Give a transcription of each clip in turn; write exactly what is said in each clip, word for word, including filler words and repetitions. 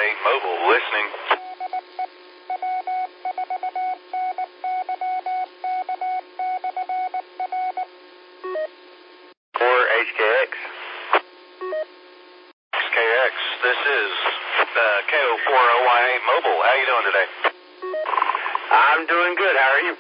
eight Mobile, listening. For H K X. H K X, this is uh, K O four O Y eight Mobile. How you doing today? I'm doing good. How are you?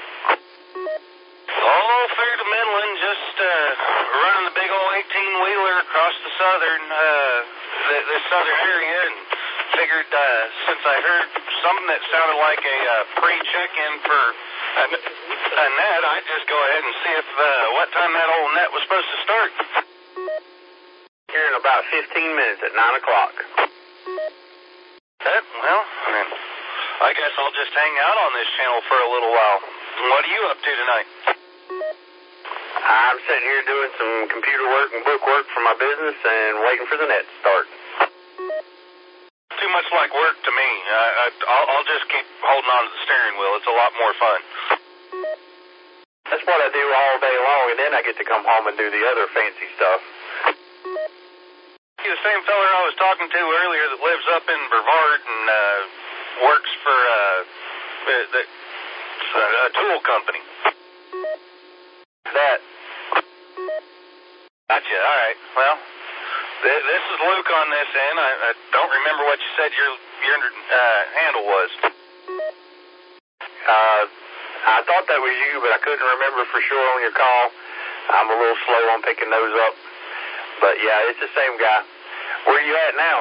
All through the Midland, just uh, running the big old eighteen-wheeler across the southern, uh, the, the southern area, and figured uh, since I heard something that sounded like a uh, pre-check-in for a, a net, I'd just go ahead and see if uh, what time that old net was supposed to start. Here in about fifteen minutes at nine o'clock. That, well, I mean, I guess I'll just hang out on this channel for a little while. What are you up to tonight? I'm sitting here doing some computer work and book work for my business and waiting for the net to start. Too much like work to me. I, I, I'll, I'll just keep holding on to the steering wheel. It's a lot more fun. That's what I do all day long, and then I get to come home and do the other fancy stuff. The same feller I was talking to earlier that lives up in Brevard and uh, works for uh, the, the, a tool company. That. Gotcha. All right. Well, th this is Luke on this end. I, I don't remember what you said your your uh, handle was. Uh, I thought that was you, but I couldn't remember for sure on your call. I'm a little slow on picking those up. But yeah, it's the same guy. Where are you at now?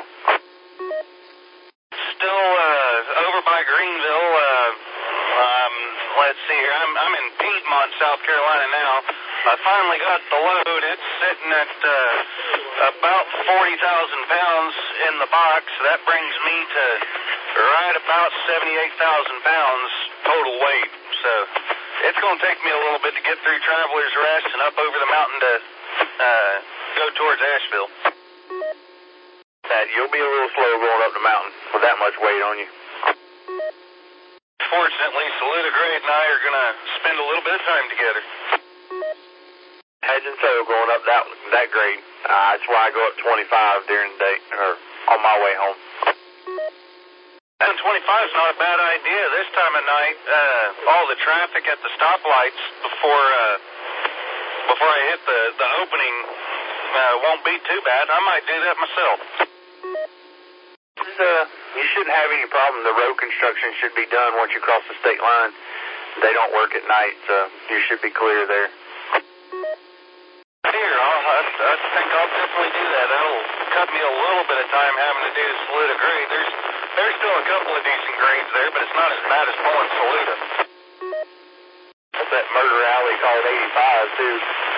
Still uh, over by Greenville. Uh, um, let's see here. I'm I'm in Piedmont, South Carolina now. I finally got the load. It's sitting at uh, about forty thousand pounds in the box. That brings me to right about seventy-eight thousand pounds total weight. So it's going to take me a little bit to get through Traveler's Rest and up over the mountain to uh, go towards Asheville. That you'll be a little slow going up the mountain with that much weight on you. Fortunately, Saluda Grade and I are going to spend a little bit of time together. Heads and toe going up that that grade. Uh, that's why I go up twenty-five during the day, or on my way home. And twenty-five is not a bad idea. This time of night, uh, all the traffic at the stoplights before uh, before I hit the, the opening uh, won't be too bad. I might do that myself. Uh, you shouldn't have any problem. The road construction should be done once you cross the state line. They don't work at night, so you should be clear there. Here, I'll, I, I think I'll definitely do that. That'll cut me a little bit of time having to do Saluda Grade. There's there's still a couple of decent grades there, but it's not as bad as pulling Saluda. That's that murder alley called eighty-five, too.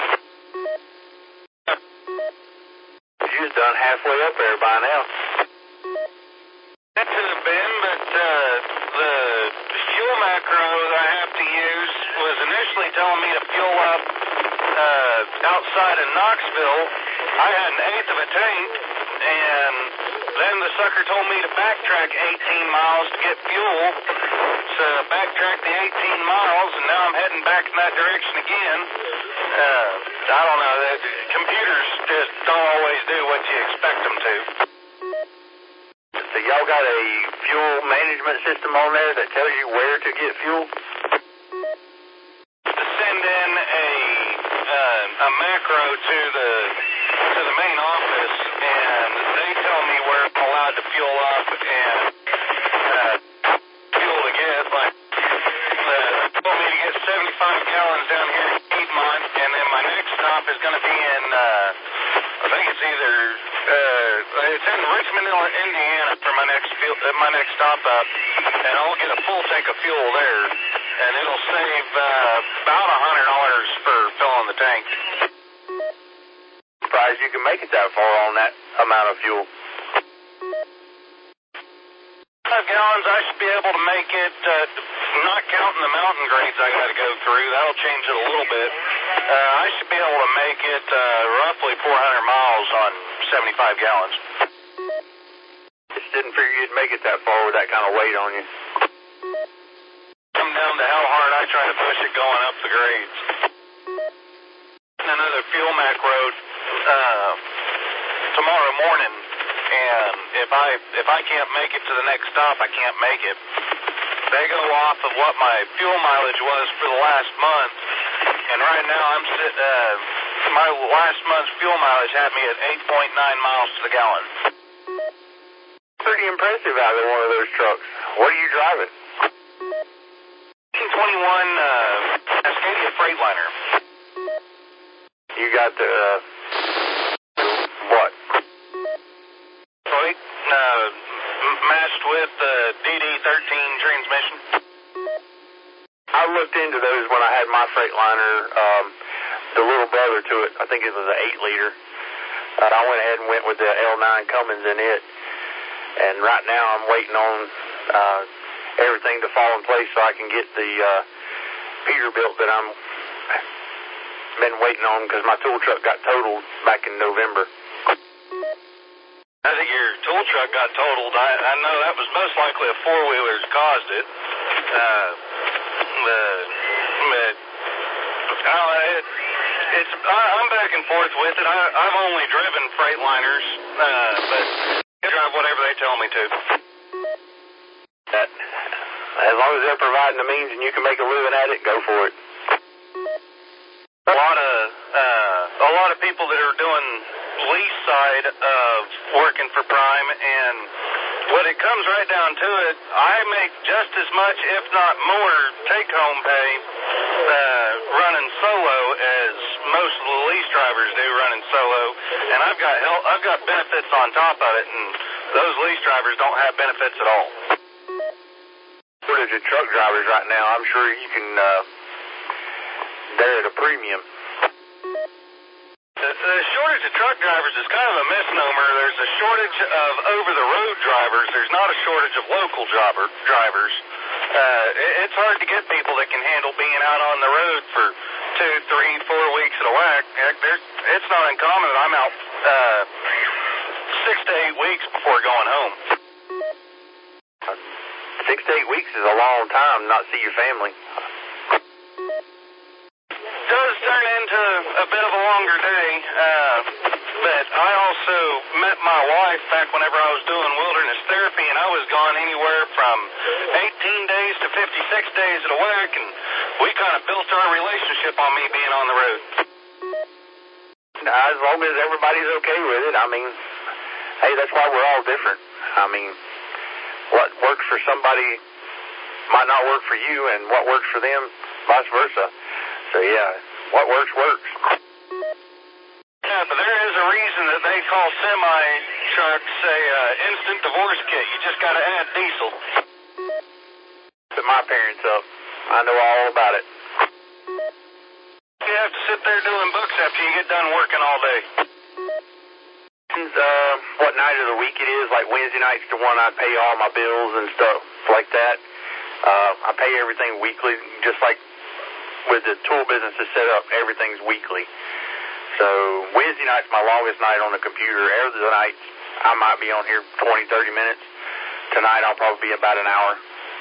You're done halfway up there by now. That could have been, but uh, the fuel macro that I have to use was initially telling me to fuel up uh, outside of Knoxville. I had an eighth of a tank, and then the sucker told me to backtrack eighteen miles to get fuel. So I backtracked the eighteen miles, and now I'm heading back in that direction again. Uh, I don't know. The computers just don't always do what you expect them to. So y'all got a fuel management system on there that tells you where to get fuel? To send in a uh, a macro to the to the main office, and they tell me where I'm allowed to fuel up and uh, fuel to get. Like uh, they told me to get seventy-five gallons down here in Piedmont, and then my next stop is going to be in uh, I think it's either uh, it's in Richmond, Indiana for my next fuel, uh, my next stop up, and I'll get a full tank of fuel there, and it'll save uh, about a hundred dollars for filling the tank. Surprised you can make it that far on that amount of fuel. Five gallons, I should be able to make it. Uh, not counting the mountain grades I got to go through, that'll change it a little bit. Uh, I should be able to make it uh, roughly four hundred miles on seventy-five gallons. Just didn't figure you'd make it that far with that kind of weight on you. Come down to how hard I try to push it going up the grades. Another fuel macro uh, tomorrow morning and if I if I can't make it to the next stop, I can't make it. They go off of what my fuel mileage was for the last month, and right now I'm sit, uh, my last month's fuel mileage had me at eight point nine miles to the gallon. Pretty impressive out of one of those trucks. What are you driving? nineteen twenty-one uh, Cascadia Freightliner. You got the, uh, what? Sorry? Uh, matched with the D D thirteen transmission. I looked into those when I had my Freightliner, um, the little brother to it. I think it was an eight liter. Uh, I went ahead and went with the L nine Cummins in it. And right now I'm waiting on uh, everything to fall in place so I can get the uh, Peterbilt that I'm been waiting on because my tool truck got totaled back in November. I think your tool truck got totaled. I, I know that was most likely a four-wheeler that caused it. Uh, the, but, uh, it, it's, I, I'm back and forth with it. I, I've only driven Freightliners, uh, but I drive whatever they tell me to. That, as long as they're providing the means and you can make a living at it, go for it. A lot of uh, a lot of people that are doing lease side of working for Prime, and when it comes right down to it, I make just as much, if not more, take-home pay uh, running solo as most of the lease drivers do running solo, and I've got help, I've got benefits on top of it, and those lease drivers don't have benefits at all. Shortage of truck drivers right now. I'm sure you can. Uh, they're at a premium. The, the shortage of truck drivers is kind of a misnomer. There's a shortage of over-the-road drivers. There's not a shortage of local driver, drivers. Uh, it, it's hard to get people that can handle being out on the road for two, three, four weeks at a whack. Heck, there's, it's not uncommon that I'm out uh, six to eight weeks before going home. Six to eight weeks is a long time not see your family. Does turn into a bit of a longer day, uh, but I also met my wife back whenever I was doing wilderness therapy, and I was gone anywhere from eighteen days to fifty-six days at a whack, and we kind of built our relationship on me being on the road. Now, as long as everybody's okay with it, I mean, hey, that's why we're all different. I mean, what works for somebody might not work for you, and what works for them, vice versa. So, yeah, what works, works. Yeah, but there is a reason that they call semi-trucks a uh, instant divorce kit. You just got to add diesel. Put my parents up. I know all about it. You have to sit there doing books after you get done working all day. Uh, what night of the week it is, like Wednesday night's the one I pay all my bills and stuff like that. Uh, I pay everything weekly, just like with the tool business is set up, everything's weekly. So Wednesday night's my longest night on the computer. Other nights, I might be on here twenty, thirty minutes. Tonight I'll probably be about an hour.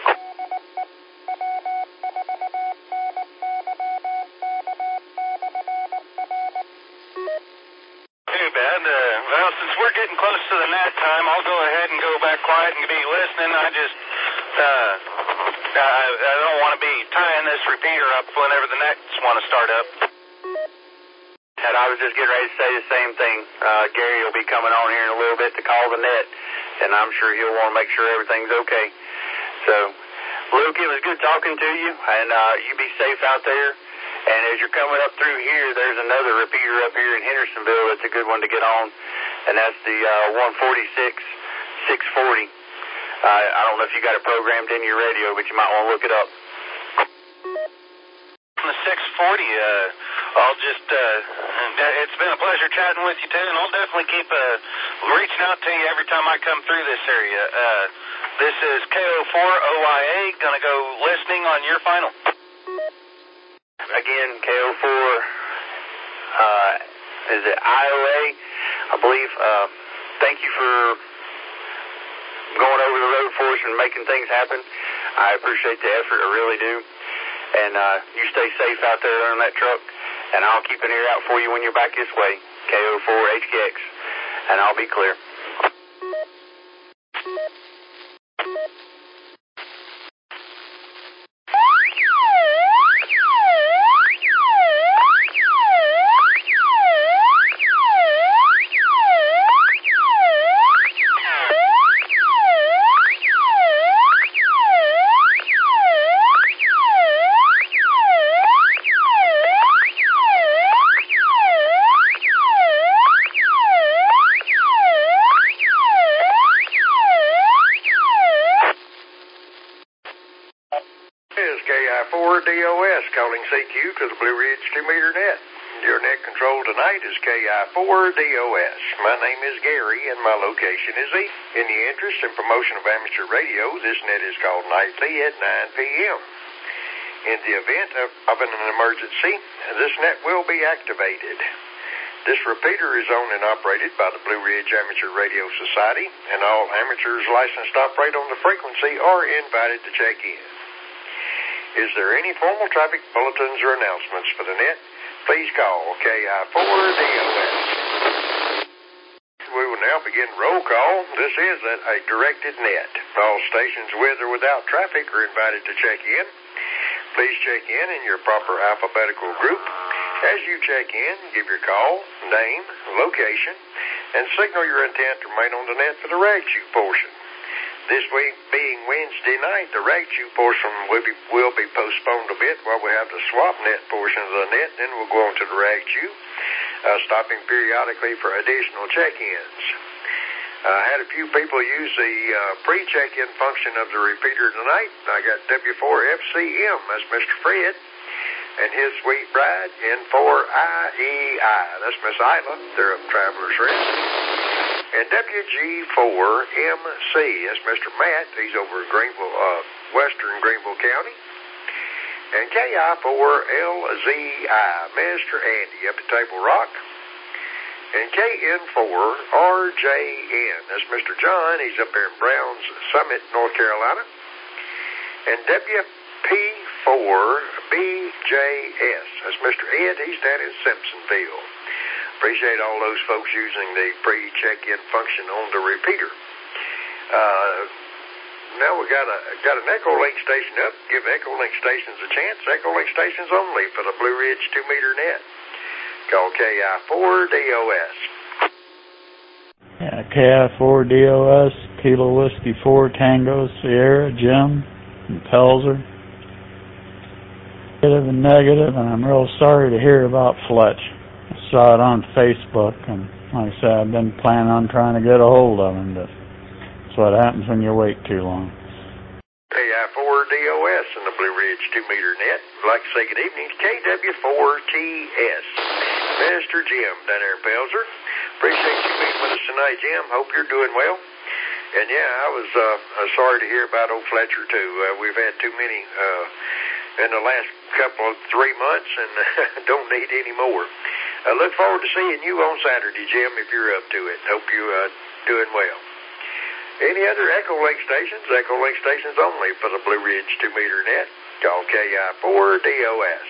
Too bad. Uh, well, since we're getting close to the nap time, I'll go ahead and go back quiet and be listening. I just, uh, I, I don't want to be tying this repeater up whenever the nets want to start up. And I was just getting ready to say the same thing. Uh, Gary will be coming on here in a little bit to call the net, and I'm sure he'll want to make sure everything's okay. So, Luke, it was good talking to you, and uh, you be safe out there. And as you're coming up through here, there's another repeater up here in Hendersonville that's a good one to get on, and that's the uh, one forty-six six forty. Uh, I don't know if you got it programmed in your radio, but you might want to look it up. On the six forty, uh, I'll just, uh, it's been a pleasure chatting with you, too, and I'll definitely keep uh, reaching out to you every time I come through this area. Uh, this is K O four O I A, going to go listening on your final. Again, K O four, uh, is it I O A, I believe. Uh, thank you for going over the road for us and making things happen. I appreciate the effort, I really do. And uh, you stay safe out there on that truck, and I'll keep an ear out for you when you're back this way. K O four H K X, and I'll be clear. four D O S calling C Q to the Blue Ridge two meter net. Your net control tonight is K I four D O S. My name is Gary and my location is east. In the interest and promotion of amateur radio, this net is called nightly at nine p m In the event of, of an emergency, this net will be activated. This repeater is owned and operated by the Blue Ridge Amateur Radio Society, and all amateurs licensed to operate on the frequency are invited to check in. Is there any formal traffic bulletins or announcements for the net? Please call K I four D O S. We will now begin roll call. This is a directed net. All stations with or without traffic are invited to check in. Please check in in your proper alphabetical group. As you check in, give your call, name, location, and signal your intent to remain on the net for the rag chew portion. This week being Wednesday night, the rag chew portion will be, will be postponed a bit while we have the swap net portion of the net. Then we'll go on to the rag chew, uh, stopping periodically for additional check-ins. I uh, had a few people use the uh, pre-check-in function of the repeater tonight. I got W four F C M, that's Mister Fred, and his sweet bride, N four I E I, that's Miss Isla, they're up Traveler's Rest. And W G four M C, that's Mister Matt, he's over in Greenville, uh, western Greenville County. And K I four L Z I, Mister Andy, up at Table Rock. And K N four R J N, that's Mister John, he's up there in Browns Summit, North Carolina. And W P four B J S, that's Mister Ed, he's down in Simpsonville. Appreciate all those folks using the pre-check-in function on the repeater. Uh, now we got a got an Echolink station up. Give Echolink stations a chance. Echolink stations only for the Blue Ridge two meter net. Call K I four D O S. Yeah, K I four D O S, Kilo Whiskey four Tango Sierra, Jim, and Pelzer. Negative and negative, and I'm real sorry to hear about Fletch. I saw it on Facebook, and like I said, I've been planning on trying to get a hold of him, but that's what happens when you wait too long. K I four D O S and the Blue Ridge two meter net. I'd like to say good evening to K W four T S. Mister Jim down there in Pelzer. Appreciate you being with us tonight, Jim. Hope you're doing well. And yeah, I was uh, sorry to hear about old Fletcher, too. Uh, we've had too many uh, in the last couple of three months and don't need any more. I look forward to seeing you on Saturday, Jim, if you're up to it. Hope you're uh, doing well. Any other Echolink stations? Echolink stations only for the Blue Ridge two meter net. Call K I four D O S.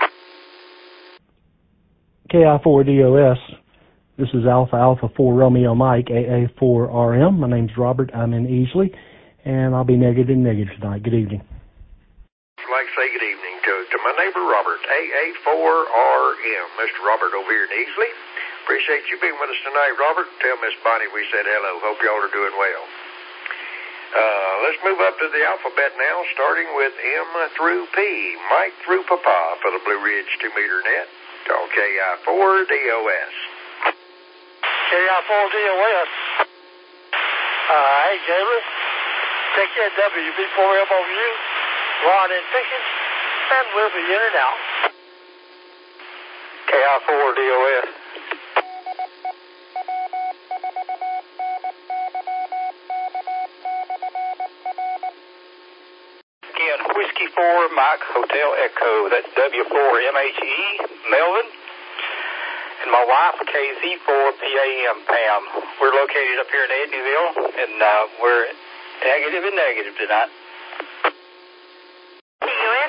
K I four D O S. This is Alpha Alpha four Romeo Mike, A A four R M. My name's Robert. I'm in Easley, and I'll be negative and negative tonight. Good evening. I'd like to say good evening to, to my neighbor Robert, A A four R M. Mister Robert over here in Easley. Appreciate you being with us tonight, Robert. Tell Miss Bonnie we said hello. Hope y'all are doing well. Uh, let's move up to the alphabet now, starting with M through P. Mike through Papa for the Blue Ridge two meter net. Call K I four D O S. K I four D O S. Uh, hey, Gabriel. Take care, W B four M O U. Ron in Pickens, and we'll be in and out. K I four D O S. Again, Whiskey four, Mike, Hotel Echo. That's W four M H E, Melvin. And my wife, K Z four P A M, Pam. We're located up here in Edneyville, and uh, we're negative and negative tonight. D O S.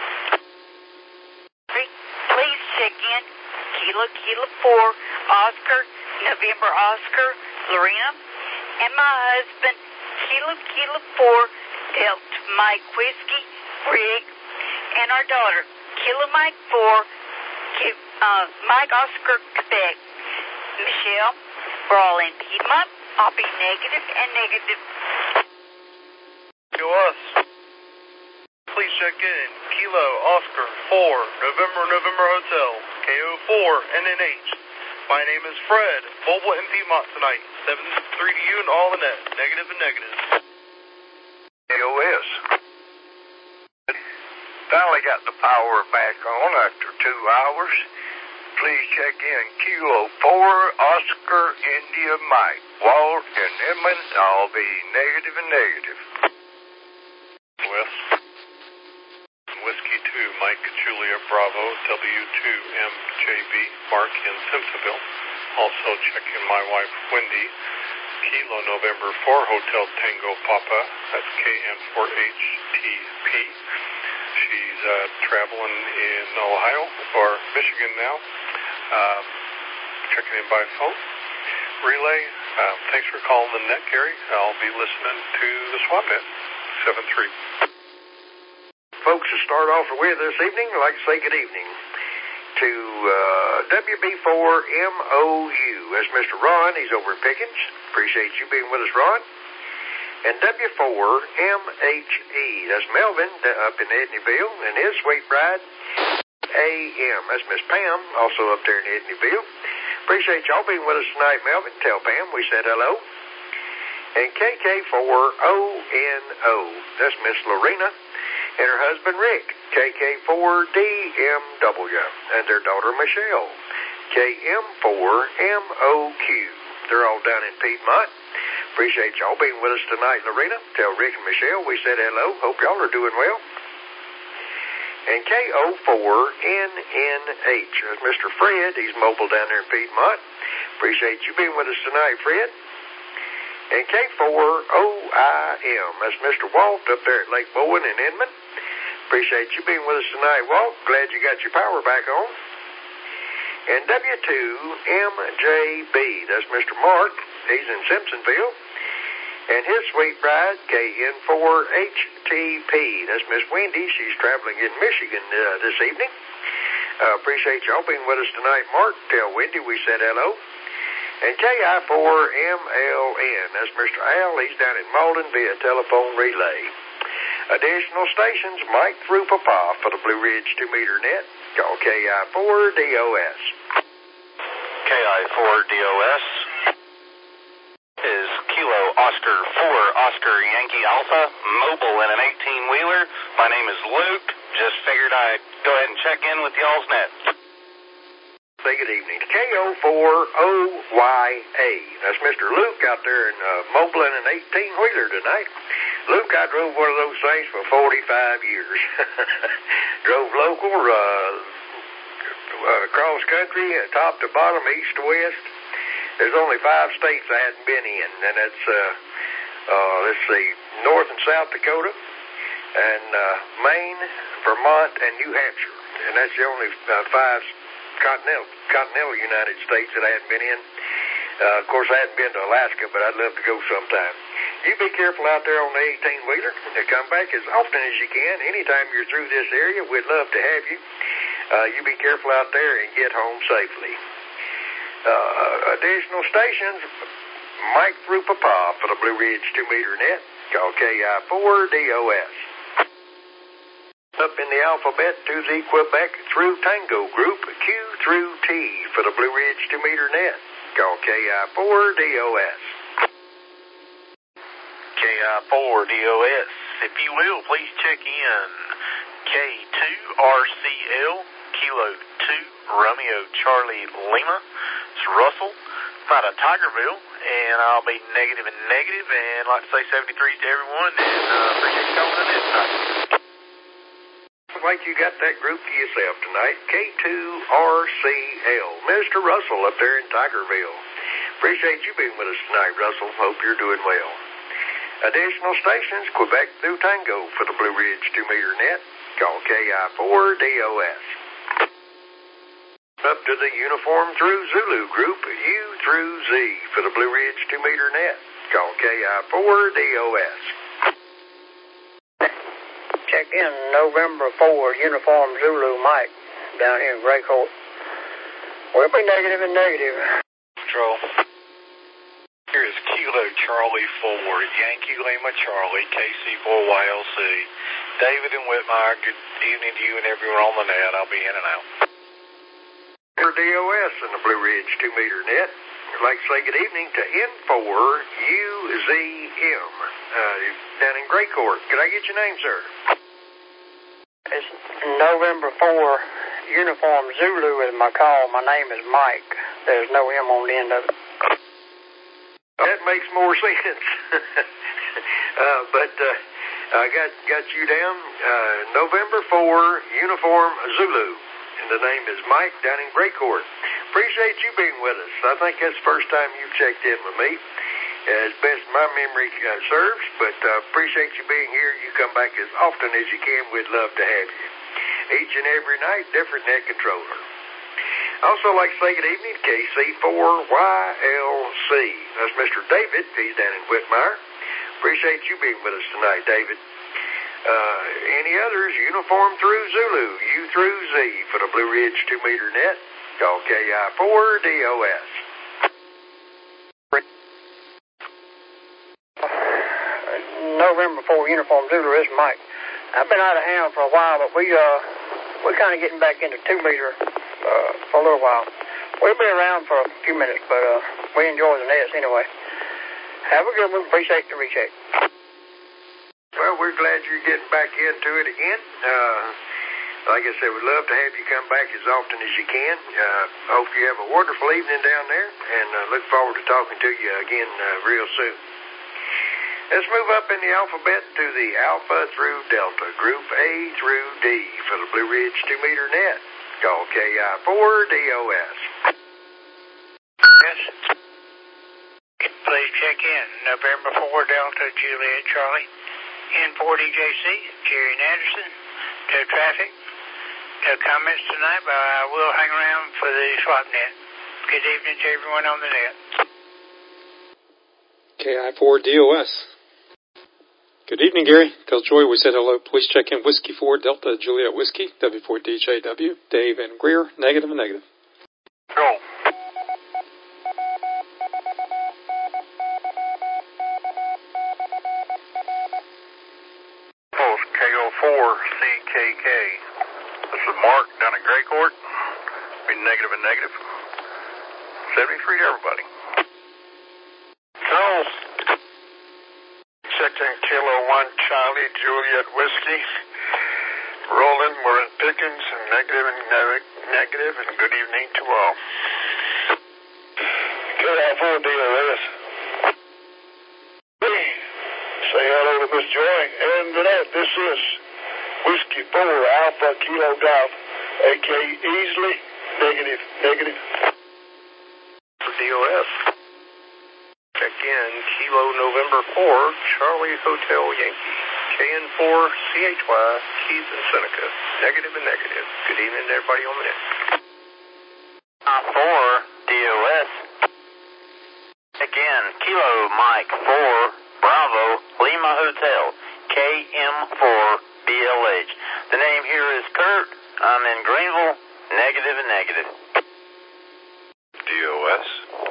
Please check in. Kilo, Kilo four, Oscar, November Oscar, Lorena, and my husband, Kilo, Kilo four, Delta Mike Whiskey, Rig, and our daughter, Kilo Mike four, uh, Mike Oscar, Quebec. Michelle, we're all in Piedmont. I'll be negative and negative. To us. Please check in. Kilo Oscar four, November November Hotel, K O four N N H. My name is Fred, mobile in Piedmont tonight. seven three to you and all the net. Negative and negative. K O S. Finally got got the power back on after two hours. Please check in Kilo four, Oscar, India, Mike. Walt and Edmund, I'll be negative and negative. West. Whiskey two, Mike, Julia, Bravo, W two M J B, Mark in Simpsonville. Also check in my wife, Wendy. Kilo November four, Hotel Tango Papa. That's K N four H T P. She's uh, traveling in Ohio or Michigan now. Um, checking in by phone. Relay, um, thanks for calling the net, Gary. I'll be listening to the SWAPnet. seven three. Folks, to start off with this evening, I'd like to say good evening to uh, W B four M O U. That's Mister Ron. He's over at Pickens. Appreciate you being with us, Ron. And W four M H E. That's Melvin up in Edneyville and his sweet bride, A M. That's Miss Pam, also up there in Edneyville. Appreciate y'all being with us tonight, Melvin. Tell Pam we said hello. And K K four O N O. That's Miss Lorena and her husband, Rick. K K four D M W. And their daughter, Michelle. K M four M O Q. They're all down in Piedmont. Appreciate y'all being with us tonight, Lorena. Tell Rick and Michelle we said hello. Hope y'all are doing well. And K O four N N H. That's Mister Fred. He's mobile down there in Piedmont. Appreciate you being with us tonight, Fred. And K four O I M. That's Mister Walt up there at Lake Bowen in Inman. Appreciate you being with us tonight, Walt. Glad you got your power back on. And W two M J B. That's Mister Mark. He's in Simpsonville. And his sweet bride, K N four H T P. That's Miss Wendy. She's traveling in Michigan uh, this evening. Uh, appreciate y'all being with us tonight, Mark. Tell Wendy we said hello. And K I four M L N. That's Mister Al. He's down in Malden via telephone relay. Additional stations, Mike through Papa for the Blue Ridge two meter net. Call K I four D O S. K I four D O S is Kilo Oscar four Oscar Yankee Alpha, mobile in an eighteen wheeler. My name is Luke. Just figured I'd go ahead and check in with y'all's net. Say good evening to K O four O Y A. That's Mister Luke out there in uh, mobile in an eighteen wheeler tonight. Luke, I drove one of those things for forty-five years. Drove local, uh, uh, cross country, uh, top to bottom, east to west. There's only five states I hadn't been in, and that's, uh, uh, let's see, North and South Dakota, and uh, Maine, Vermont, and New Hampshire. And that's the only uh, five continental, continental United States that I hadn't been in. Uh, of course, I hadn't been to Alaska, but I'd love to go sometime. You be careful out there on the eighteen wheeler and come back as often as you can. Anytime you're through this area, we'd love to have you. Uh, you be careful out there and get home safely. Uh, additional stations, Mike through Papa for the Blue Ridge two meter net. Call K I four D O S. Up in the alphabet to the Quebec through Tango group, Q through T for the Blue Ridge two meter net. Call K I four D O S. K I four D O S. If you will, please check in K two R C L, Kilo two, Romeo Charlie Lima. It's Russell. I'm out of Tigerville, and I'll be negative and negative, and I'd like to say seventy-three to everyone, and uh, appreciate you calling in tonight. Like you got that group to yourself tonight. K two R C L. Mister Russell up there in Tigerville. Appreciate you being with us tonight, Russell. Hope you're doing well. Additional stations, Quebec through Tango for the Blue Ridge two meter net. Call K I four D O S. Up to the uniform through Zulu group, U through Z for the Blue Ridge two meter net. Call K I four D O S. Check in November four, uniform Zulu Mike, down here in Gray Court. We'll be negative and negative. Control. Here is Kilo Charlie four, Yankee Lima Charlie, K C four Y L C. David and Whitmire, good evening to you and everyone on the net. I'll be in and out. For D O S in the Blue Ridge two meter net. I'd like to say good evening to N four U Z M, uh, down in Gray Court. Could I get your name, sir? It's November four, Uniform Zulu is my call. My name is Mike. There's no M on the end of it. That makes more sense. uh, but uh, I got got you down. Uh, November four, Uniform Zulu. And the name is Mike down in Gray Court. Appreciate you being with us. I think that's the first time you've checked in with me, as best my memory uh, serves. But uh, appreciate you being here. You come back as often as you can. We'd love to have you. Each and every night, different net controller. Also like to say good evening to K C four Y L C. That's Mister David. He's down in Whitmire. Appreciate you being with us tonight, David. Uh, any others? Uniform through Zulu, U through Z for the Blue Ridge two meter net. Call K I four D O S. November four, Uniform Zulu, this is Mike. I've been out of hand for a while, but we, uh, we're kind of getting back into two meter uh, for a little while. We'll be around for a few minutes, but uh, we enjoy the nets anyway. Have a good one. Appreciate the recheck. Well, we're glad you're getting back into it again. Uh, like I said, we'd love to have you come back as often as you can. Uh, hope you have a wonderful evening down there, and uh, look forward to talking to you again uh, real soon. Let's move up in the alphabet to the Alpha through Delta, Group A through D for the Blue Ridge two meter net. Call K I four D O S. Yes. Please check in. November four, Delta, Juliet, Charlie. N four D J C, Jerry and Anderson. No traffic. No comments tonight, but I will hang around for the swap net. Good evening to everyone on the net. K I four D O S. Good evening, Gary. Tell Joy we said hello. Please check in Whiskey four, Delta, Juliet Whiskey, W four D J W, Dave and Greer, negative and negative. Go. Post K O four C K K. This is Mark down at Gray Court. Be negative and negative. seventy-three to everybody. No. Second Kilo one, Charlie, Juliet Whiskey. Roland, we're in Pickens, and negative and negative, and good evening to all. K I four D O S. Say hello to Miss Joy. And that, this is Whiskey four, Alpha Kilo Golf, A K easily negative, negative. D O S. Check in Kilo November four, Charlie Hotel Yankee. K N four C H Y, Keys and Seneca. Negative and negative. Good evening to everybody on the net. four D O S. Again, Kilo Mike four, Bravo, Lima Hotel, K M four B L H. The name here is Kurt. I'm in Greenville. Negative and negative. D O S.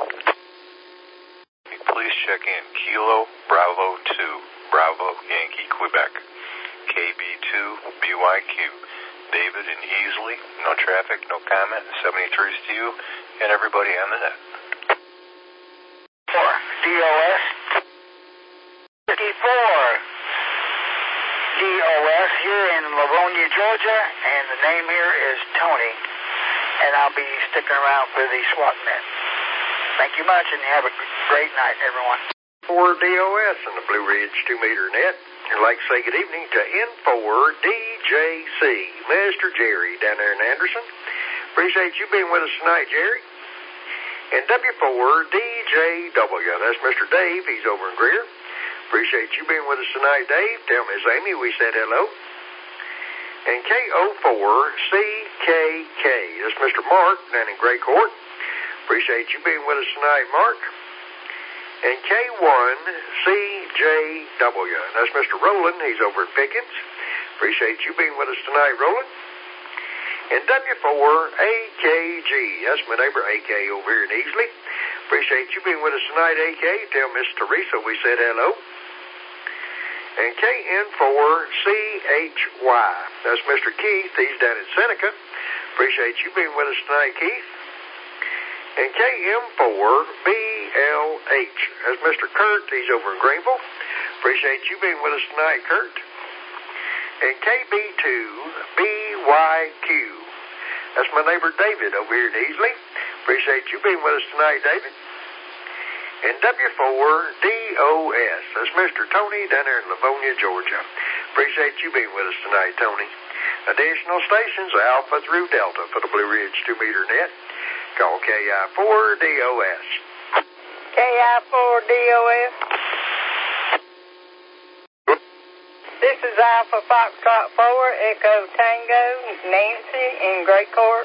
Please check in Kilo Bravo two, Bravo Yankee, Quebec. K B two B Y Q. David and Easley. No traffic, no comment. seventy-three to you and everybody on the net. four D O S. fifty-four D O S here in Livonia, Georgia, and the name here is Tony, and I'll be sticking around for the swap net. Thank you much, and have a great night, everyone. four D O S and the Blue Ridge two meter net. I'd like to say good evening to N four D J C, Mister Jerry down there in Anderson. Appreciate you being with us tonight, Jerry. And W four D J W, that's Mister Dave. He's over in Greer. Appreciate you being with us tonight, Dave. Tell Miss Amy we said hello. And K O four C K K, that's Mister Mark down in Gray Court. Appreciate you being with us tonight, Mark. And K one C J W, that's Mister Roland. He's over at Pickens. Appreciate you being with us tonight, Roland. And W four A K G, that's my neighbor A K over here in Easley. Appreciate you being with us tonight, A K. Tell Miss Teresa we said hello. And K N four C H Y, that's Mister Keith. He's down in Seneca. Appreciate you being with us tonight, Keith. And K M four B L H, that's Mister Kurt. He's over in Greenville. Appreciate you being with us tonight, Kurt. and K B two B Y Q. That's my neighbor David over here in Easley. Appreciate you being with us tonight, David. And W four D O S. That's Mister Tony down there in Livonia, Georgia. Appreciate you being with us tonight, Tony. Additional stations, Alpha through Delta for the Blue Ridge two meter net. Call K I four D O S. K I four D O S. This is Alpha Foxtrot four, Echo Tango, Nancy in Gray Court.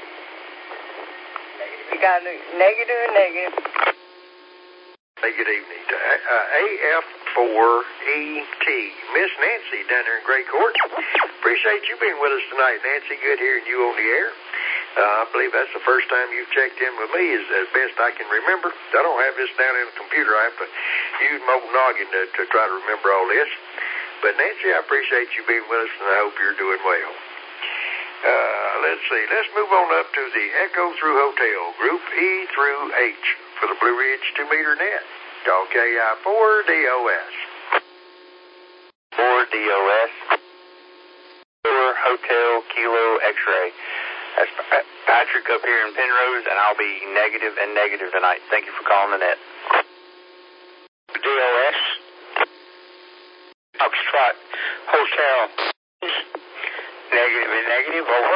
You got a negative and negative. Hey, good evening to uh, A F four E T. Miss Nancy down there in Gray Court. Appreciate you being with us tonight, Nancy. Good hearing you on the air. Uh, I believe that's the first time you've checked in with me, as, as best I can remember. I don't have this down in the computer. I have to use my old noggin to, to try to remember all this. But Nancy, I appreciate you being with us, and I hope you're doing well. Uh, let's see. Let's move on up to the Echo through Hotel, Group E through H for the Blue Ridge two meter net. Call K I four D O S. four D O S. four Hotel Kilo X-ray. That's Patrick up here in Penrose, and I'll be negative and negative tonight. Thank you for calling the net. D O S. Foxtrot Hotel. Negative and negative, over.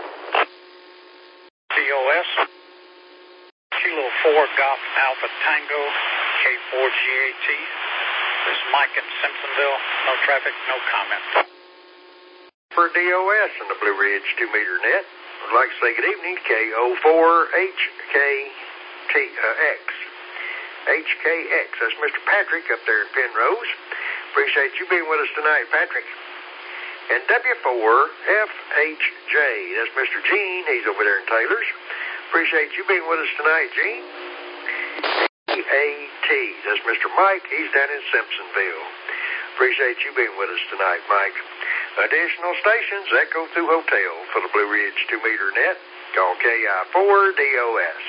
D O S. Kilo four Golf Alpha Tango K four G A T. This is Mike in Simpsonville. No traffic, no comment. For D O S in the Blue Ridge two meter net, I'd like to say good evening, K O four H K T X. H K X, that's Mister Patrick up there in Penrose. Appreciate you being with us tonight, Patrick. And W four F H J, that's Mister Gene. He's over there in Taylor's. Appreciate you being with us tonight, Gene. E A T, that's Mister Mike. He's down in Simpsonville. Appreciate you being with us tonight, Mike. Additional stations, Echo through Hotel for the Blue Ridge two meter net. Call K I four D O S.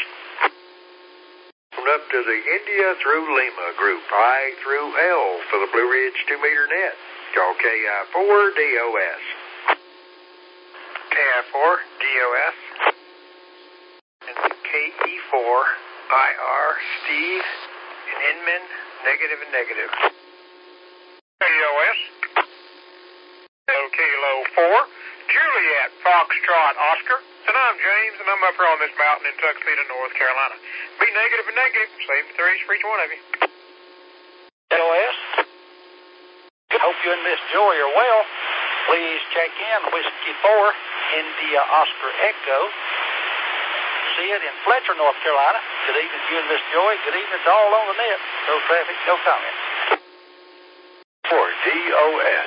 Up to the India through Lima Group, I through L for the Blue Ridge two meter net. Call K I four D O S. K I four D O S. And K E four I R Steve in Inman, negative and negative. K O S. Kilo four Juliet Foxtrot Oscar. And I'm James, and I'm up here on this mountain in Tuxedo, North Carolina. Be negative and negative. Save the threes for each one of you. D O S. Hope you and Miss Joy are well. Please check in Whiskey four, India Oscar Echo. See it in Fletcher, North Carolina. Good evening to you and Miss Joy. Good evening to all on the net. No traffic, no comment. For D O S.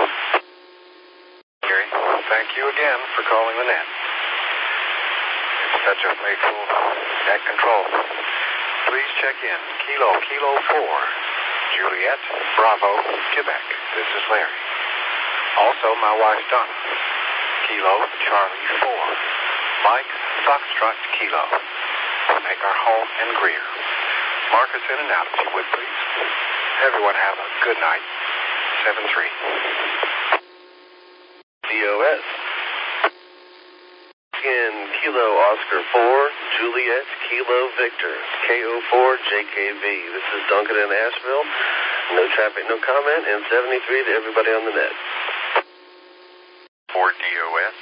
Gary, thank you again for calling the net. It's such a faithful net control. Please check in Kilo Kilo four, Juliet Bravo, Quebec. This is Larry. Also, my wife Donna. Kilo Charlie four, Mike Foxtrot Kilo. Make our home in Greer. Mark us in and out if you would, please. Everyone have a good night. seven three. D O S. In Kilo Oscar four, Juliet Kilo Victor, K O four J K V. This is Duncan in Asheville. No traffic, no comment, and seventy-three to everybody on the net. For D O S.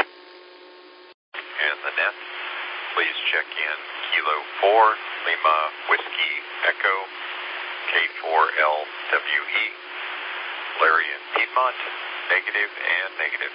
And the net, please check in Kilo four, Lima Whiskey Echo, K four L W E, Larry in Piedmont, negative and negative.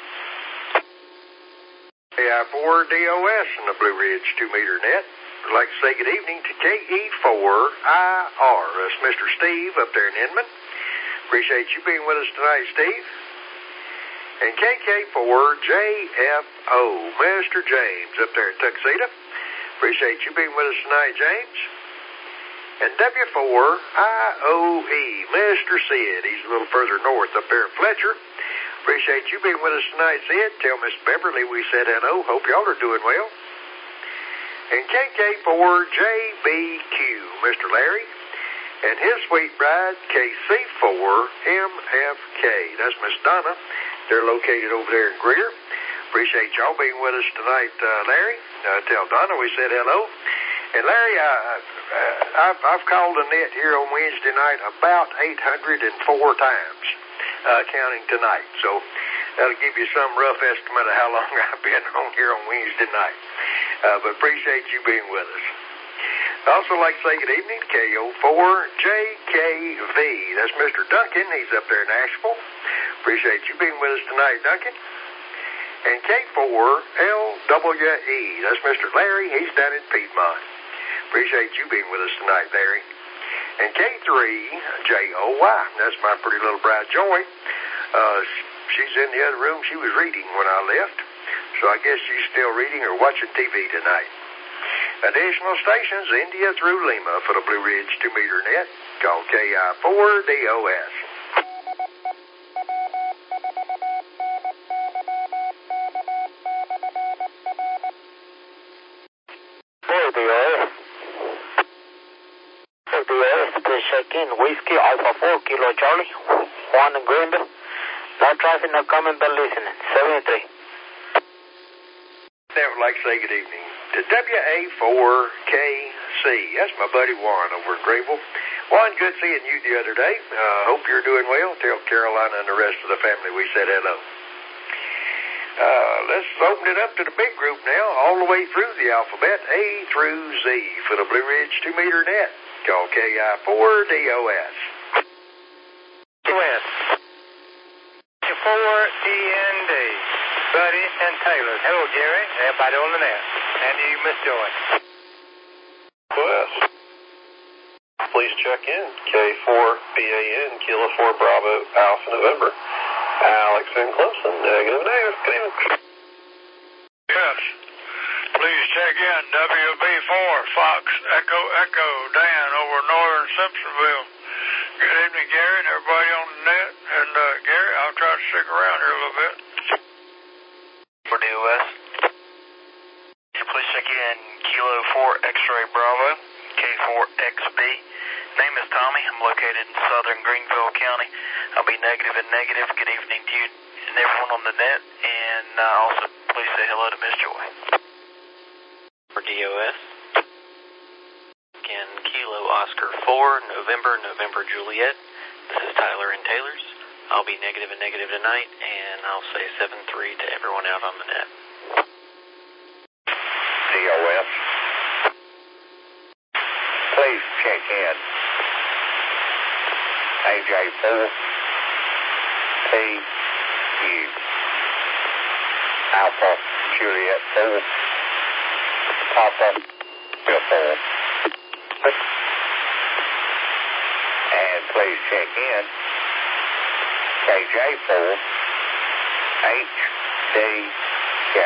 K I four D O S in the Blue Ridge two meter net. I'd like to say good evening to K E four I R. That's Mister Steve up there in Inman. Appreciate you being with us tonight, Steve. And K K four J F O, Mister James up there in Tuxedo. Appreciate you being with us tonight, James. And W four I O E, Mister Sid. He's a little further north up there in Fletcher. Appreciate you being with us tonight, Sid. Tell Miss Beverly we said hello. Hope y'all are doing well. And K K four J B Q, Mister Larry. And his sweet bride, K C four M F K. That's Miss Donna They're located over there in Greer. Appreciate y'all being with us tonight, uh, Larry. Uh, tell Donna we said hello. And Larry, I, uh, I've, I've called Annette here on Wednesday night about eight hundred four times, uh, counting tonight. So that'll give you some rough estimate of how long I've been on here on Wednesday night. Uh, but appreciate you being with us. I'd also like to say good evening to K O four J K V. That's Mister Duncan. He's up there in Asheville. Appreciate you being with us tonight, Duncan. And K four L W E. That's Mister Larry. He's down in Piedmont. Appreciate you being with us tonight, Larry. And K three J O Y. That's my pretty little bride, Joy. Uh, she's in the other room. She was reading when I left. So I guess she's still reading or watching T V tonight. Additional stations, India through Lima for the Blue Ridge two meter net. Call K I four D O S. four D O S. four D O S, please check in. Whiskey Alpha four, Kilo Charlie. Juan and Greenville. No traffic, no comment, but listening. seventy-three. I would like to say good evening to W A four K C. That's my buddy Juan over in Greenville. Juan, good seeing you the other day. Uh, hope you're doing well. Tell Carolina and the rest of the family we said hello. Uh, let's open it up to the big group now, all the way through the alphabet, A through Z for the Blue Ridge two meter net. Call K I four D O S. D O S. four D N D. Buddy and Taylor. Hello, Jerry. Everybody on the net. And you, Miss Joy. West. Please check in. K four B A N, Kilo four Bravo, Alpha November. Alex in Clemson. Negative, negative. Good evening. Yes. Please check in. W B four, Fox, Echo, Echo, Dan over Northern Simpsonville. Good evening, Gary, and everybody on the net. And, uh, Gary, I'll try to stick around here a little bit. For D O S. Please check in Kilo four X-Ray Bravo, K four X B. Name is Tommy. I'm located in southern Greenville County. I'll be negative and negative. Good evening to you and everyone on the net. And uh, also, please say hello to Miss Joy. For D O S. Again, Kilo Oscar four, November, November Juliet. This is Tyler and Taylor's. I'll be negative and negative tonight, and I'll say seven three to everyone out on the net. D O S. Please check in. A J four. T U. Alpha Juliet four. Papa four. And please check in. K J four, H D J,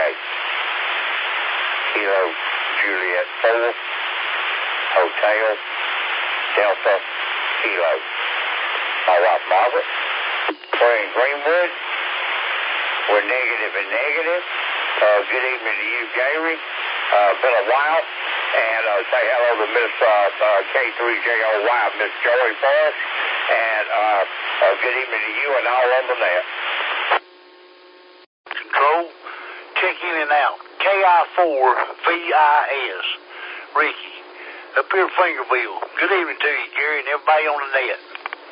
Kilo Juliet four, Hotel Delta Kilo. All right, Margaret. We're in Greenwood. We're negative and negative. Uh, good evening to you, Gary. Uh, been a while. And uh, say hello to Miss uh, uh, K three J O Y, Miss Joey Forrest. And uh, uh, good evening to you and all on the net. Control, check in and out. K I four V I S. Ricky, up here in Fingerville. Good evening to you, Gary, and everybody on the net.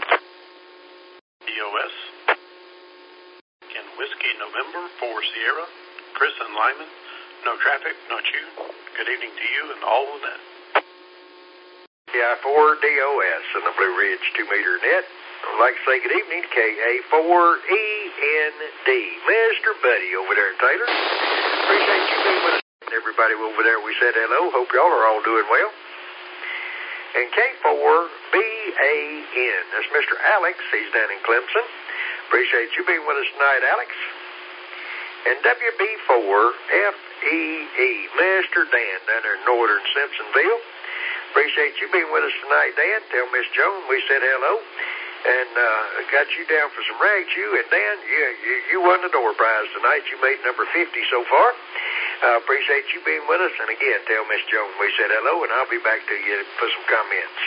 D O S. In Whiskey November for Sierra, Chris and Lyman. No traffic, not you. Good evening to you and all of that. K I four D O S and the Blue Ridge two meter net. I'd like to say good evening to K A four E N D. Mister Buddy over there in Taylor. Appreciate you being with us. Everybody over there, we said hello. Hope y'all are all doing well. And K four B A N. That's Mister Alex. He's down in Clemson. Appreciate you being with us tonight, Alex. And W B four F E E. Mister Dan down there in Northern Simpsonville. Appreciate you being with us tonight, Dan. Tell Miss Joan we said hello. And uh, got you down for some rags. You and Dan, you, you, you won the door prize tonight. You made number fifty so far. I uh, appreciate you being with us. And again, tell Miss Joan we said hello, and I'll be back to you for some comments.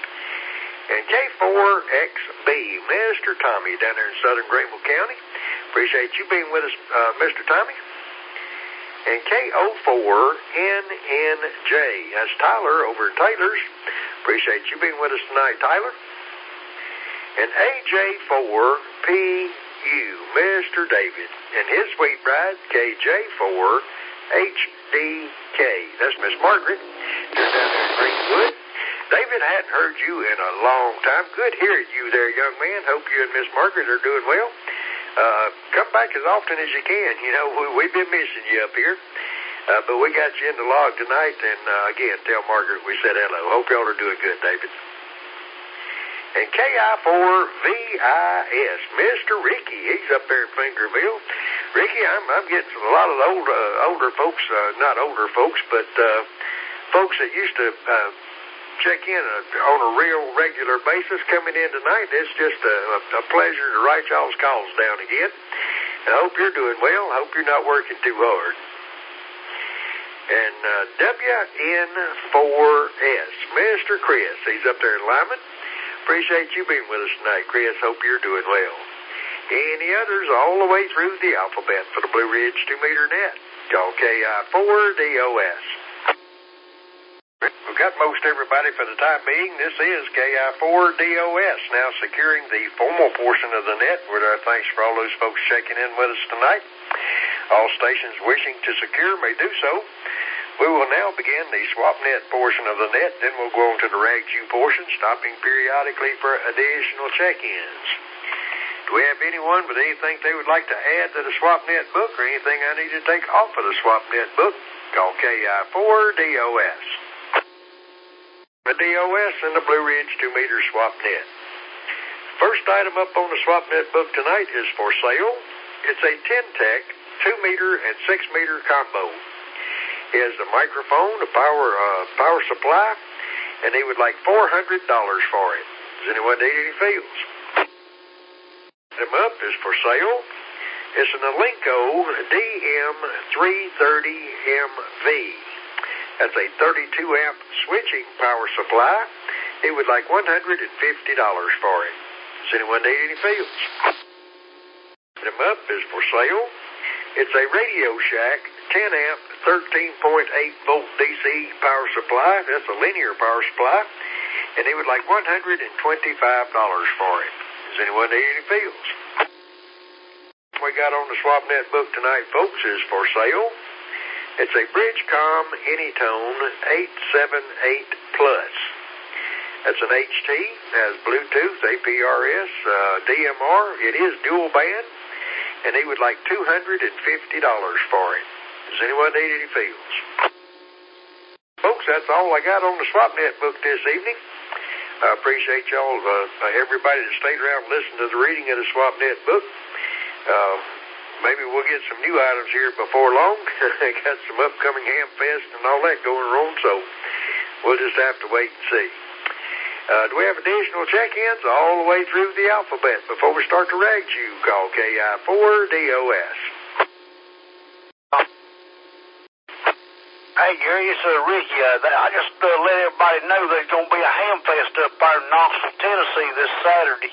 And K four X B, Mister Tommy down there in southern Greenville County. Appreciate you being with us, uh, Mister Tommy. And K O four N N J, that's Tyler over at Taylor's. Appreciate you being with us tonight, Tyler. And A J four P U, Mister David, and his sweet bride, K J four H D K. That's Miss Margaret. They're down there in Greenwood. David, I hadn't heard you in a long time. Good hearing you there, young man. Hope you and Miss Margaret are doing well. Uh, come back as often as you can. You know, we, we've been missing you up here. Uh, but we got you in the log tonight. And, uh, again, tell Margaret we said hello. Hope y'all are doing good, David. And K I four V I S, Mister Ricky, he's up there in Fingerville. Ricky, I'm, I'm getting a lot of old, uh, older folks, uh, not older folks, but uh, folks that used to uh, check in uh, on a real regular basis coming in tonight. It's just a, a pleasure to write y'all's calls down again. And I hope you're doing well. I hope you're not working too hard. And uh, W N four S, Mister Chris, he's up there in Lyman. Appreciate you being with us tonight, Chris. Hope you're doing well. Any others all the way through the alphabet for the Blue Ridge two meter net? Call K I four D O S. We've got most everybody for the time being. This is K I four D O S, now securing the formal portion of the net. With our thanks for all those folks checking in with us tonight. All stations wishing to secure may do so. We will now begin the SwapNet portion of the net, then we'll go on to the RagQ portion, stopping periodically for additional check-ins. Do we have anyone with anything they would like to add to the SwapNet book or anything I need to take off of the SwapNet book? Call K I four D O S. The D O S and the Blue Ridge two meter SwapNet. First item up on the SwapNet book tonight is for sale. It's a Ten-Tech two meter and six meter combo. He has a microphone, a power uh, power supply, and he would like four hundred dollars for it. Does anyone need any fields? Him up is for sale. It's an Alinco D M three thirty M V. That's a thirty-two amp switching power supply. He would like one hundred fifty dollars for it. Does anyone need any fields? Him up is for sale. It's a Radio Shack ten amp, thirteen point eight volt D C power supply. That's a linear power supply. And he would like one hundred twenty-five dollars for it. Does anyone need any fields? What we got on the SwapNet book tonight, folks, is for sale. It's a Bridgecom Anytone eight seventy-eight Plus. That's an H T, has Bluetooth, A P R S, uh, D M R. It is dual band. And he would like two hundred fifty dollars for it. Does anyone need any fields? Folks, that's all I got on the SwapNet book this evening. I appreciate y'all, uh, everybody that stayed around and listened to the reading of the SwapNet book. Uh, maybe we'll get some new items here before long. Got some upcoming Ham Fest and all that going on, so we'll just have to wait and see. Uh, do we have additional check-ins all the way through the alphabet before we start the RagQ? Call K I four D O S. Hey, Gary, it's uh, Ricky. Uh, I just uh, let everybody know there's going to be a Ham Fest up there in Knoxville, Tennessee this Saturday.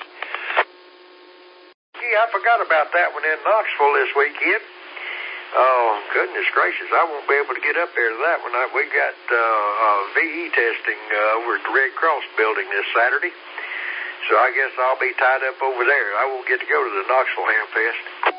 Gee, I forgot about that one in Knoxville this weekend. Oh, goodness gracious, I won't be able to get up there to that one. I, we got uh, uh, V E testing uh, over at the Red Cross building this Saturday, so I guess I'll be tied up over there. I won't get to go to the Knoxville Ham Fest.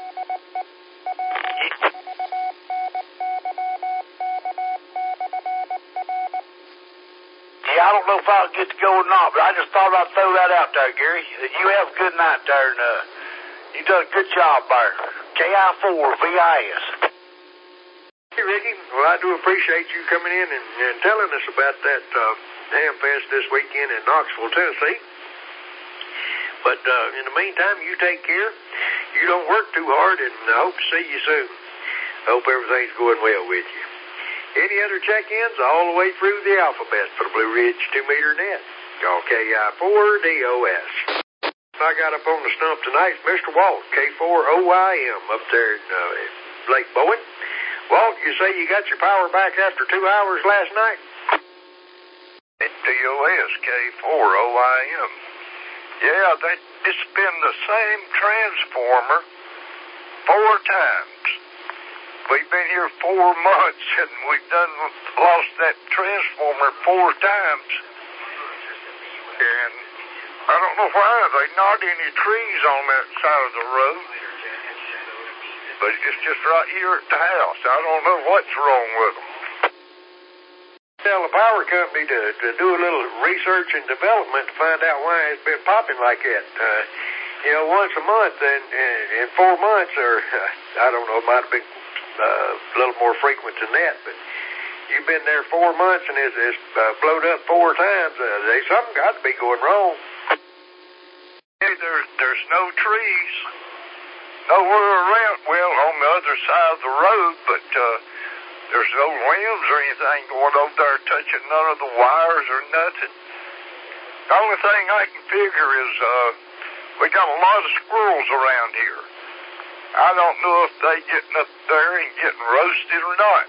Yeah, I don't know if I'll get to go or not, but I just thought I'd throw that out there, Gary. You have a good night there, and uh, you done a good job there. K I four V I S. Hey, Ricky. Well, I do appreciate you coming in and, and telling us about that uh, Ham Fest this weekend in Knoxville, Tennessee. But uh, in the meantime, you take care. You don't work too hard, and I hope to see you soon. Hope everything's going well with you. Any other check-ins all the way through the alphabet for the Blue Ridge two meter net? Call K I four D O S. I got up on the stump tonight, Mister Walt, K four O I M, up there in uh, Lake Bowen. Walt, you say you got your power back after two hours last night? D O S, K four O I M. Yeah, they, it's been the same transformer four times. We've been here four months, and we've done lost that transformer four times. And I don't know why there's not any trees on that side of the road, but it's just right here at the house. I don't know what's wrong with them. Tell the power company to, to do a little research and development to find out why it's been popping like that. Uh, you know, once a month and in four months, or uh, I don't know, it might have been uh, a little more frequent than that, but you've been there four months and it's, it's uh, blowed up four times. Uh, there's something got to be going wrong. Hey, there, there's no trees nowhere around. Well, on the other side of the road, but uh, there's no limbs or anything going over there touching none of the wires or nothing. The only thing I can figure is uh, we got a lot of squirrels around here. I don't know if they getting up there and getting roasted or not.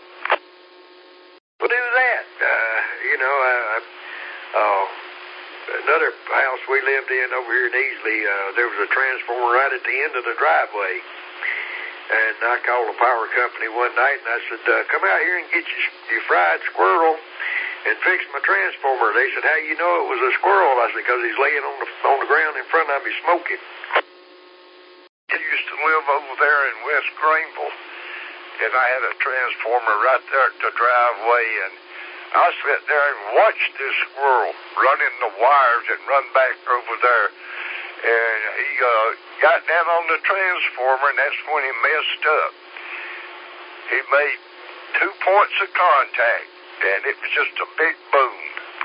We'll do that. Uh, you know, uh, uh, another house we lived in over here in Easley, uh, there was a transformer right at the end of the driveway. And I called the power company one night and I said, uh, come out here and get your, your fried squirrel and fix my transformer. They said, how you know it was a squirrel? I said, because he's laying on the on the ground in front of me smoking. I used to live over there in West Greenville, and I had a transformer right there at the driveway, and I sat there and watched this squirrel run in the wires and run back over there. And he uh, got down on the transformer, and that's when he messed up. He made two points of contact, and it was just a big boom.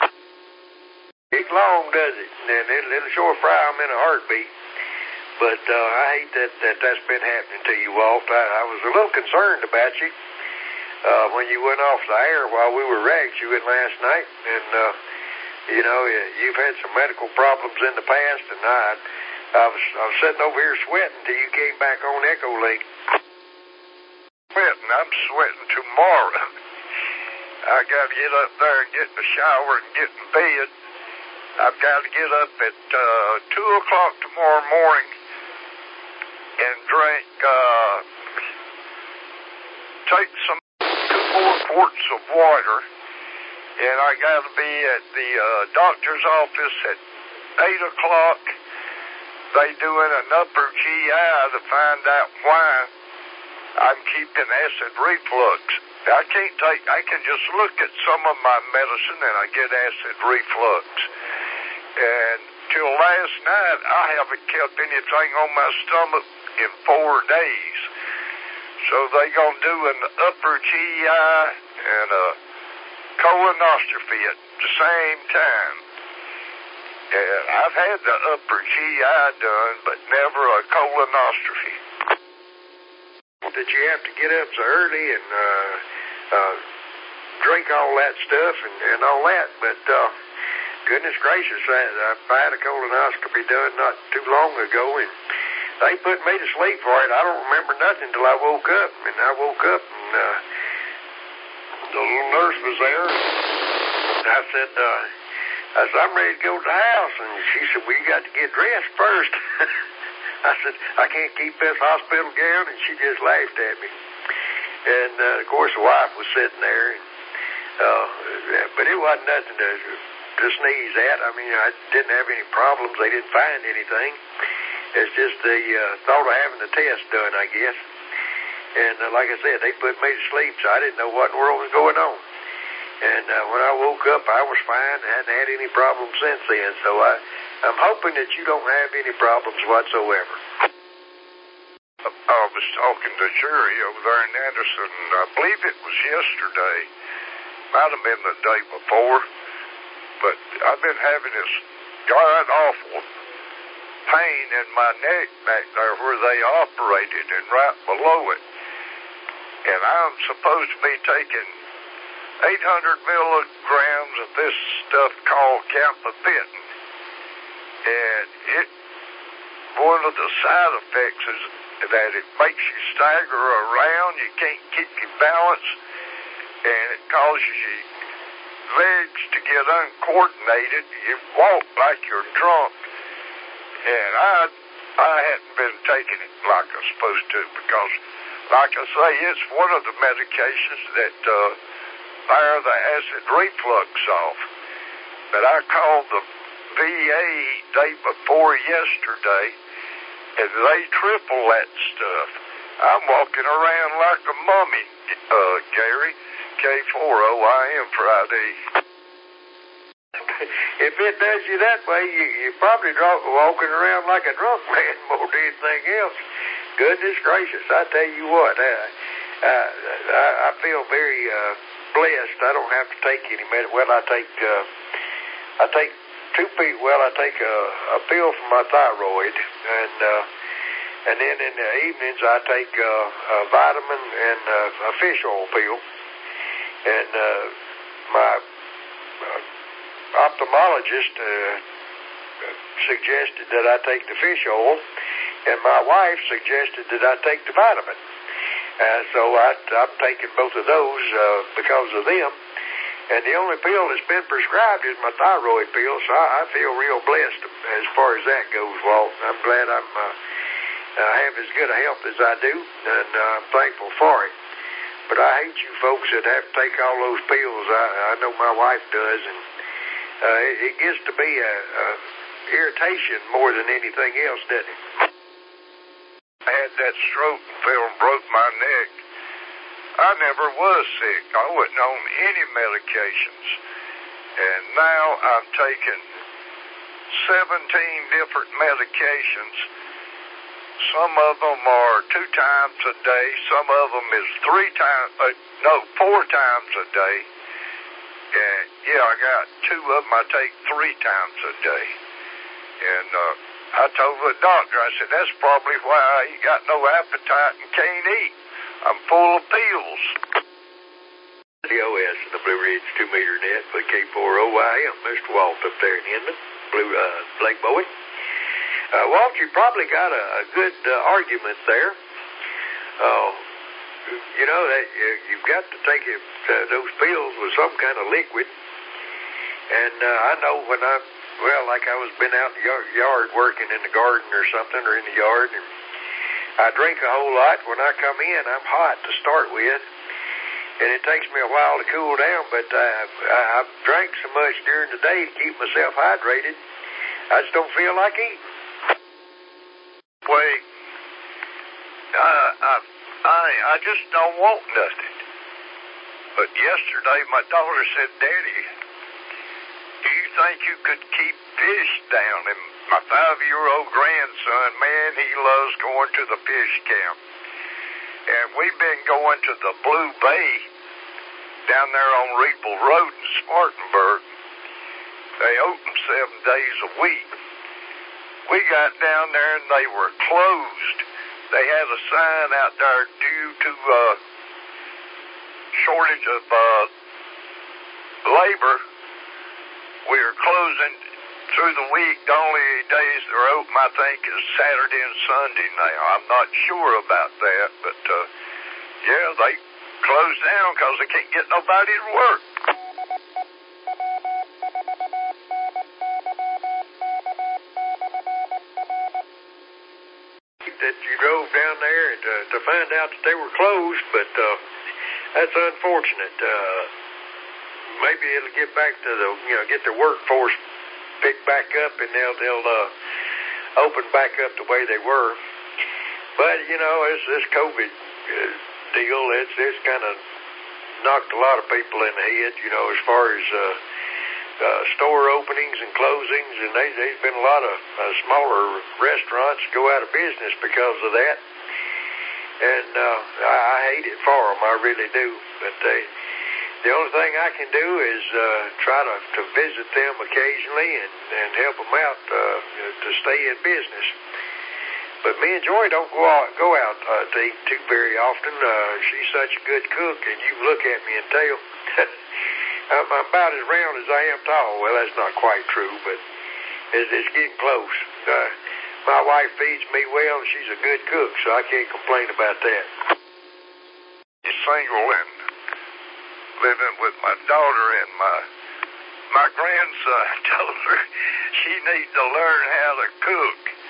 Big long, does it? And it'll, it'll sure fry him in a heartbeat. But uh, I hate that, that that's been happening to you, Walt. I, I was a little concerned about you uh, when you went off the air while we were rags-you-ing last night. And, uh, you know, you've had some medical problems in the past, and I, I, was, I was sitting over here sweating until you came back on Echolink. Sweating? I'm sweating tomorrow. I got to get up there and get in the shower and get in bed. I've got to get up at uh, two o'clock tomorrow morning and drink, uh, take some two more quarts of water, and I got to be at the uh, doctor's office at eight o'clock. They doing an upper G I to find out why I'm keeping acid reflux. I can't take, I can just look at some of my medicine and I get acid reflux. And till last night, I haven't kept anything on my stomach in four days. So they gonna do an upper G I and a colonoscopy at the same time. And I've had the upper G I done, but never a colonoscopy. Did you have to get up so early and uh, uh, drink all that stuff and, and all that? But uh, goodness gracious, I, I had a colonoscopy done not too long ago, and they put me to sleep for it. I don't remember nothing until I woke up, and I woke up and uh, the little nurse was there. And I said, uh, I said, I'm ready to go to the house, and she said, well, you got to get dressed first. I said, I can't keep this hospital gown, and she just laughed at me. And, uh, of course, the wife was sitting there, and, uh, but it wasn't nothing to, to sneeze at. I mean, I didn't have any problems. They didn't find anything. It's just the uh, thought of having the test done, I guess. And uh, like I said, they put me to sleep, so I didn't know what in the world was going on. And uh, when I woke up, I was fine. I hadn't had any problems since then, so I... I'm hoping that you don't have any problems whatsoever. I was talking to Jerry over there in Anderson. I believe it was yesterday. Might have been the day before. But I've been having this god awful pain in my neck back there where they operated and right below it. And I'm supposed to be taking eight hundred milligrams of this stuff called gabapentin. And it, one of the side effects is that it makes you stagger around, you can't keep your balance, and it causes your legs to get uncoordinated. You walk like you're drunk. And I I hadn't been taking it like I was supposed to because, like I say, it's one of the medications that uh, fire the acid reflux off. But I called the V A day before yesterday, and they triple that stuff. I'm walking around like a mummy, uh, Gary. K four O I M Friday. If it does you that way, you, you're probably dro- walking around like a drunk man more than anything else. Goodness gracious, I tell you what, uh, uh, I, I feel very uh, blessed. I don't have to take any medicine. Well, I take, uh, I take two pills. Well, I take a, a pill for my thyroid, and uh, and then in the evenings I take uh, a vitamin and uh, a fish oil pill. And uh, my uh, ophthalmologist uh, suggested that I take the fish oil, and my wife suggested that I take the vitamin. Uh, so I, I'm taking both of those uh, because of them. And the only pill that's been prescribed is my thyroid pill, so I, I feel real blessed as far as that goes, Walt. I'm glad I'm uh, I have as good a health as I do, and uh, I'm thankful for it. But I hate you folks that have to take all those pills. I, I know my wife does, and uh, it, it gets to be a, a irritation more than anything else, doesn't it? I had that stroke and fell and broke my neck. I never was sick. I wasn't on any medications. And now I'm taking seventeen different medications. Some of them are two times a day. Some of them is three times, uh, no, four times a day. And yeah, I got two of them I take three times a day. And uh, I told the doctor, I said, that's probably why you got no appetite and can't eat. I'm full of pills. D O S and the Blue Ridge two meter net with K four O I M, Mister Walt up there in Inman, Blue uh, Lake Bowie. Uh, Walt, you probably got a, a good uh, argument there. Uh, you know, that you, you've got to take it, uh, those pills with some kind of liquid. And uh, I know when I, well, like I was been out in the yard working in the garden or something, or in the yard, and I drink a whole lot. When I come in, I'm hot to start with, and it takes me a while to cool down, but uh, I, I've drank so much during the day to keep myself hydrated, I just don't feel like eating. Wait, uh, I, I, I just don't want nothing. But yesterday my daughter said, Daddy, do you think you could keep fish down? And my five-year-old grandson, man, he loves going to the fish camp. And we've been going to the Blue Bay down there on Reeple Road in Spartanburg. They open seven days a week. We got down there and they were closed. They had a sign out there due to uh, shortage of uh, labor. We are closing through the week. The only days they're open, I think, is Saturday and Sunday now. I'm not sure about that, but uh, yeah, they closed down because they can't get nobody to work. That you drove down there and, uh, to find out that they were closed, but uh, that's unfortunate. Uh, maybe it'll get back to the, you know, get the workforce picked back up, and they'll they'll uh, open back up the way they were. But you know, this this COVID uh, deal, it's it's kind of knocked a lot of people in the head. You know, as far as uh, uh, store openings and closings, and they, there's been a lot of uh, smaller restaurants go out of business because of that. And uh, I, I hate it for them, I really do. But they, the only thing I can do is uh, try to, to visit them occasionally and, and help them out uh, to stay in business. But me and Joy don't go out, go out uh, to eat too very often. Uh, she's such a good cook, and you look at me and tell I'm about as round as I am tall. Well, that's not quite true, but it's, it's getting close. Uh, my wife feeds me well, and she's a good cook, so I can't complain about that. She's single and living with my daughter, and my my grandson told her she needs to learn how to cook.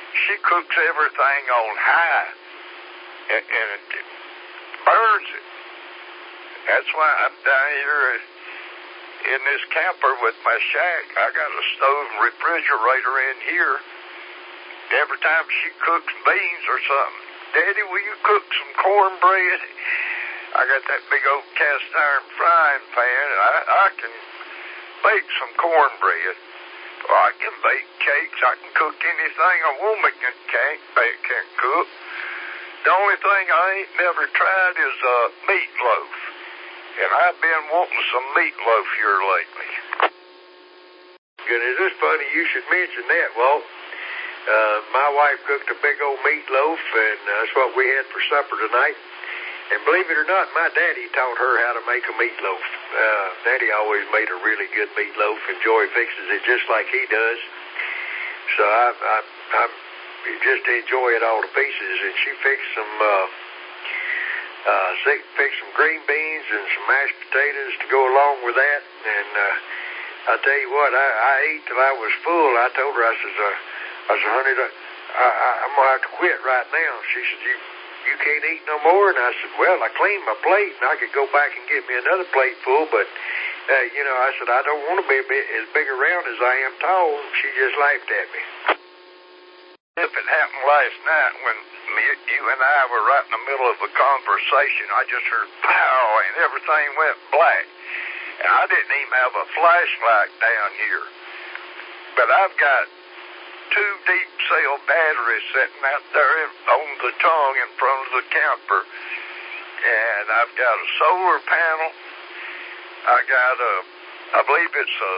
she cooks everything on high, and, and it burns it. That's why I'm down here in this camper with my shack. I got a stove and refrigerator in here. Every time she cooks beans or something, Daddy, will you cook some cornbread? I got that big old cast iron frying pan, and I, I can bake some cornbread. Or I can bake cakes. I can cook anything a woman can, can't bake, can cook. The only thing I ain't never tried is uh, meatloaf. And I've been wanting some meatloaf here lately. Goodness, it's funny you should mention that, Walt. Uh, my wife cooked a big old meatloaf, and uh, that's what we had for supper tonight. And believe it or not, my daddy taught her how to make a meatloaf. Uh, Daddy always made a really good meatloaf, and Joy fixes it just like he does. So I, I, I just enjoy it all to pieces. And she fixed some, uh, uh, fixed some green beans and some mashed potatoes to go along with that. And uh, I tell you what, I, I ate till I was full. I told her, I says, uh, I said, honey, I, I, I'm gonna have to quit right now. She said, you. You can't eat no more? And I said, well, I cleaned my plate, and I could go back and get me another plate full, but, uh, you know, I said, I don't want to be a bit, as big around as I am tall. And she just laughed at me. If it happened last night when me, you and I were right in the middle of a conversation, I just heard pow, and everything went black. And I didn't even have a flashlight down here. But I've got two deep cell batteries sitting out there on the tongue in front of the camper. And I've got a solar panel. I got a, I believe it's a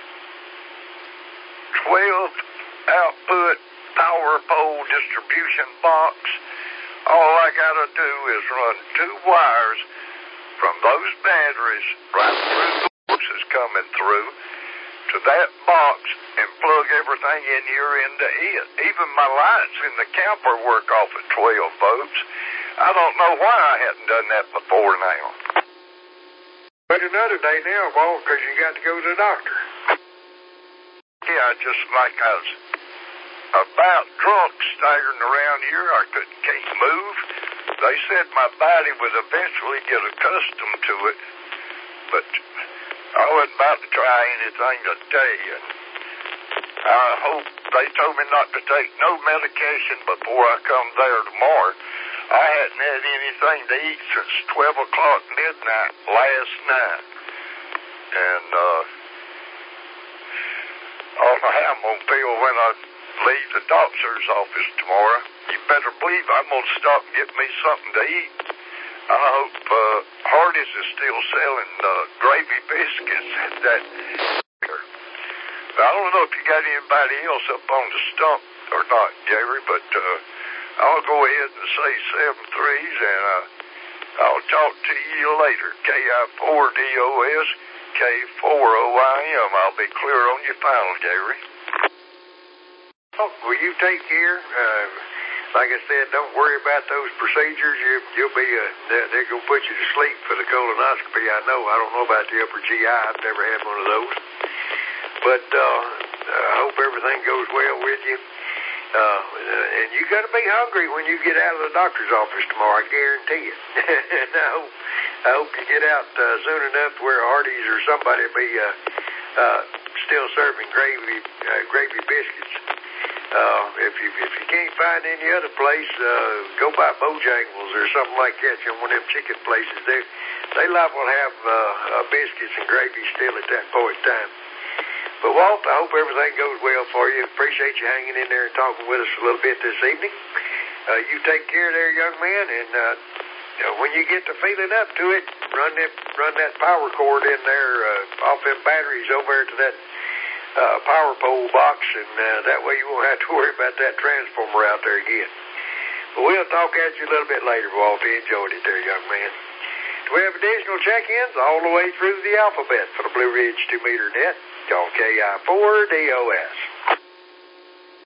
twelve output power pole distribution box. All I got to do is run two wires from those batteries right through the boxes coming through to that box and plug everything in here into it. Even my lights in the camper work off at twelve volts. I don't know why I hadn't done that before now. But another day now, Walt, because you got to go to the doctor. Yeah, just like I was about drunk staggering around here. I could, can't move. They said my body would eventually get accustomed to it, but I wasn't about to try anything today, and I hope they told me not to take no medication before I come there tomorrow. I hadn't had anything to eat since twelve o'clock midnight last night, and uh, I don't know how I'm going to feel when I leave the doctor's office tomorrow. You better believe I'm going to stop and get me something to eat. I hope uh, Hardee's is still selling uh, gravy biscuits at that. I don't know if you got anybody else up on the stump or not, Gary, but uh, I'll go ahead and say seven threes, and uh, I'll talk to you later. K I four D O S, K four O I M. I'll be clear on your final, Gary. Oh, will you take care? Uh, like I said, don't worry about those procedures. You, you'll be, uh, they're, they're going to put you to sleep for the colonoscopy. I know. I don't know about the upper G I. I've never had one of those. But uh, I hope everything goes well with you. Uh, and you got to be hungry when you get out of the doctor's office tomorrow. I guarantee it. And I hope, I hope you get out uh, soon enough where Hardee's or somebody will be uh, uh, still serving gravy, uh, gravy biscuits. Uh, if you if you can't find any other place, uh, go by Bojangles or something like that. You know, one of them chicken places. They they liable to have uh, uh, biscuits and gravy still at that point in time. But Walt, I hope everything goes well for you. Appreciate you hanging in there and talking with us a little bit this evening. Uh, you take care there, young man, and uh, you know, when you get to feeling up to it, run that run that power cord in there uh, off them batteries over there to that Uh, power pole box, and uh, that way you won't have to worry about that transformer out there again. But we'll talk at you a little bit later, Walt. Enjoyed it there, young man. Do we have additional check-ins all the way through the alphabet for the Blue Ridge two meter net? Call K I four D O S.